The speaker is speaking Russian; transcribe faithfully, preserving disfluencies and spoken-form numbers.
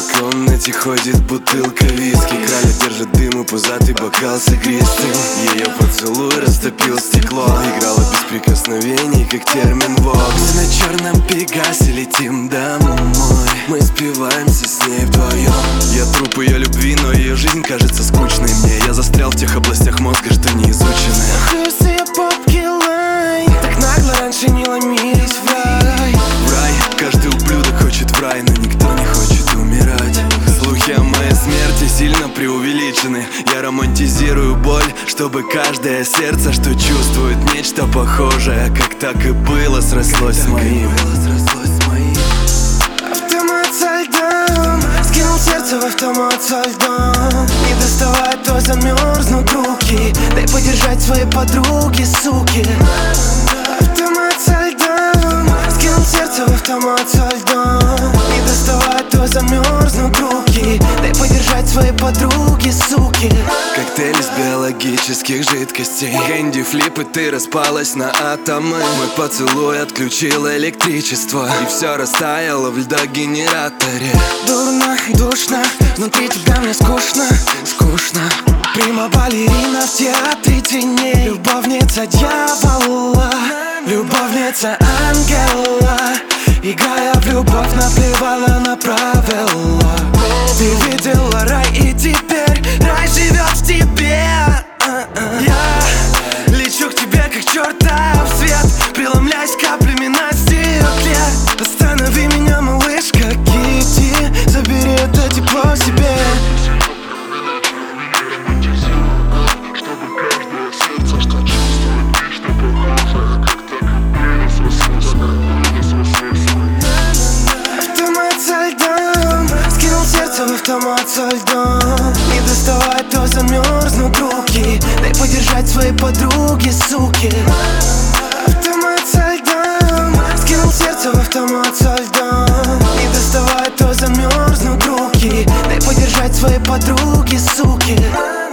комнате ходит бутылка виски. Краля держит дым и пузатый бокал с игристым. Ее поцелуй растопил стекло. Играла без прикосновений, как термин вокс. На черном пегасе летим домой. Мы спиваемся с ней вдвоем. Я труп ее любви, но ее жизнь кажется скучной мне. Я застрял в тех областях мозга, что не изучены. Кажется, я попки лайн. Так нагло раньше не ломились в рай. В рай, каждый ублюдок хочет в рай, но никто не хочет умирать. Слухи о моей смерти сильно преувеличены. Я романтизирую боль, чтобы каждое сердце, что чувствует нечто похожее, как так и было, срослось с моим. Автомат со льдом, скинул сердце в автомат со льдом. Не доставай, то замерзнут руки. Дай подержать своей подруге, суки. Автомат со льдом, скинул сердце в автомат со льдом. Не доставай, то замерзнут руки. Дай подержать своей подруге, суки. Коктейль из биологических жидкостей. Кэнди флип, и ты распалась на атомы. Мой поцелуй отключил электричество, и все растаяло в льдогенераторе. Дурно, душно, внутри тебя мне скучно, скучно. Прима-балерина в театре теней. Любовница дьявола, любовница ангела. Играя в любовь, наплевала на правила. Ты видела рай, и теперь рай живет в тебе. Я лечу к тебе, как чертов свет, преломляясь каплями на стекле. Останови меня, малышка Китти, забери это тепло себе. В автомат со льдом. Не доставай, то замерзнут руки. Дай подержать своей подруге, суки. Автомат со льдом, скинул сердце в автомат со льдом. Не доставай, то замерзнут руки. Дай подержать своей подруге, суки.